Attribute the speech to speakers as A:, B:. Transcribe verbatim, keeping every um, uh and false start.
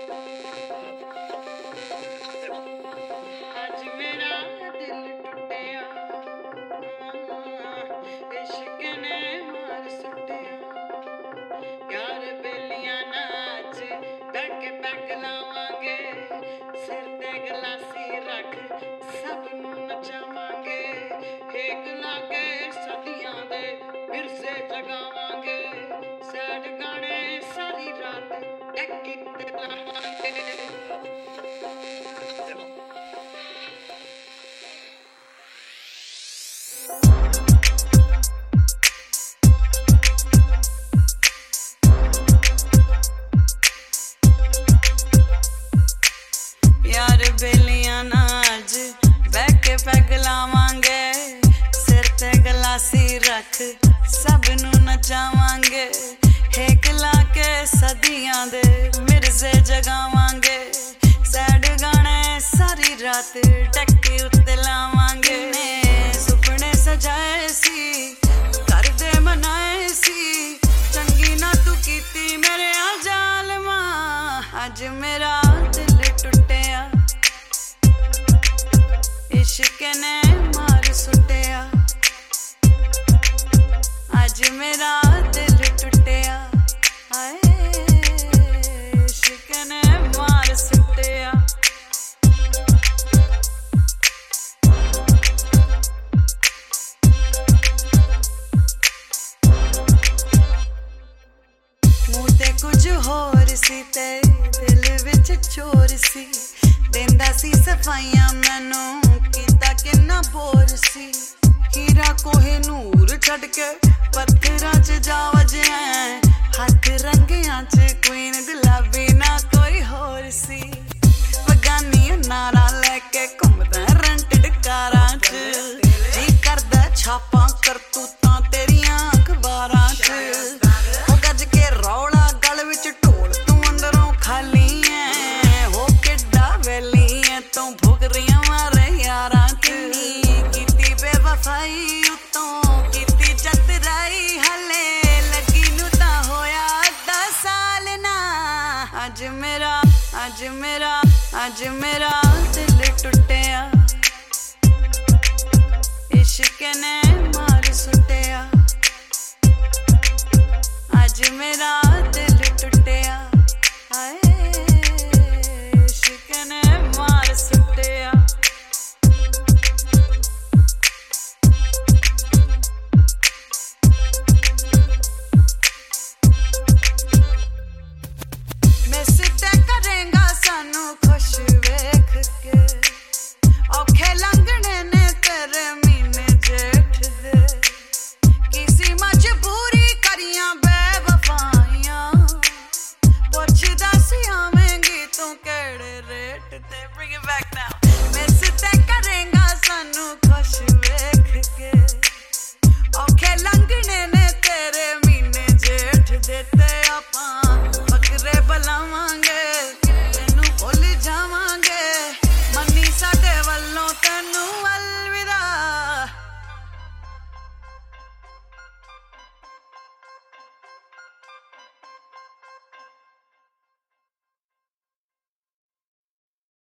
A: आज मेरा दिल टुटिया, इश्क ने मार सुटिया। यार बेलियां नाच धड़के पैग लावांगे, सिर ते गलासी रख सब नू नचावांगे। हेक लागे सदियां दे विरसे जगावांगे, सैड गाने सारी रात टैकी ते लावांगे। यार बेलियां नाच बैठ के पैग लावांगे, सिर ते गलासी रख सब नू नचावांगे। हेक लाके सदियां दे मिर्जे जगावांगे, सैड गाने सारी रात टक्की उत्ते लावांगे। सुपने सजाए सी घर दे मनाए सी, चंगी ना तू कीती मेरे आ जालमा। अज मेरा दिल टुटिया, इश्क ने मार सुटिया। आज मेरा दिल टुटिया, हाय इश्क ने मार सुटिया। मुँह ते कुछ होर सी ते दिल विच चोर सी, देंदा सी सफाइयां मैनू कीता किन्ना बोर सी। हीरा कोहे नूर छड़ के पत्थरां च जा वजया, हाथ रंगियां च क्वीन गुलाबी ना कोई होर सी। बगानी नारा लेके घुमदा रेंटेड कारां च, जी करदा छापां करतूतां तेरियां अखबारां च। ओ गज के रौला गल विच ढोल तू अंदरों खाली है, हो किड्डा वेली है तू भुगरियां मारे यारां च। कीती बेवफाई उतों कीती चतराई, हले लगी नू तां होया अद्धा साल ना। अज मेरा अज मेरा अज मेरा दिल टुटिया, इश्क ने मार सुटिया। आज मेरा